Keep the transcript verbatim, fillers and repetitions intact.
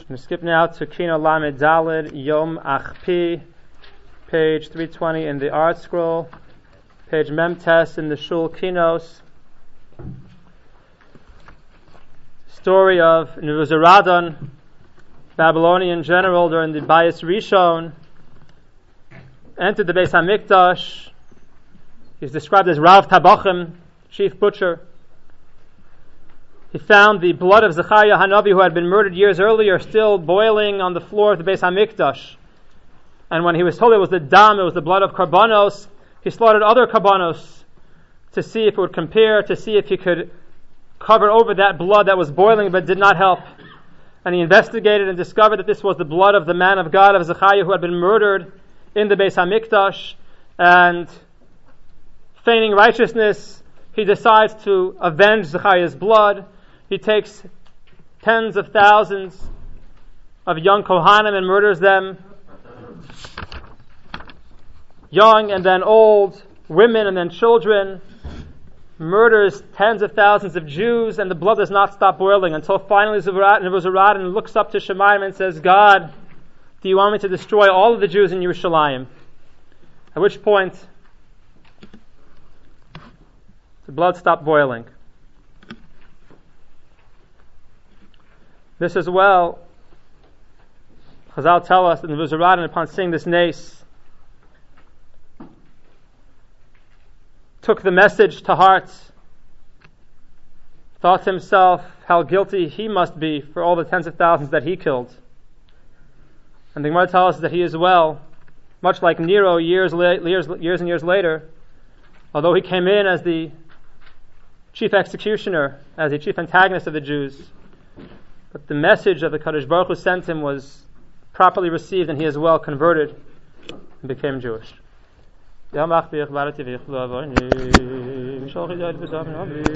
I'm going to skip now to Kino Lamed Daled Yom Achpi, page three twenty in the Art Scroll, page Mem Tes in the Shul Kinos. Story of Nebuzaradan, Babylonian general during the Bayis Rishon, entered the Beis HaMikdash. He's described as Rav Tabachim, chief butcher. He found the blood of Zechariah Hanavi, who had been murdered years earlier, still boiling on the floor of the Beis HaMikdash. And when he was told it was the dam, it was the blood of Karbanos, he slaughtered other Karbanos to see if it would compare, to see if he could cover over that blood that was boiling but did not help. And he investigated and discovered that this was the blood of the man of God, of Zechariah, who had been murdered in the Beis HaMikdash. And feigning righteousness, he decides to avenge Zechariah's blood. He takes tens of thousands of young Kohanim and murders them, young and then old, women and then children, murders tens of thousands of Jews, and the blood does not stop boiling until finally Nebuzaradan looks up to Shemayim and says, God, do you want me to destroy all of the Jews in Yerushalayim? At which point the blood stopped boiling. This as well, Chazal tell us that Nebuzaradan, upon seeing this nace, took the message to heart, thought to himself how guilty he must be for all the tens of thousands that he killed. And the Gemara tells us that he as well, much like Nero years, la- years, years and years later, although he came in as the chief executioner, as the chief antagonist of the Jews, but the message of the Kadosh Baruch Hu sent him was properly received, and he as well converted and became Jewish.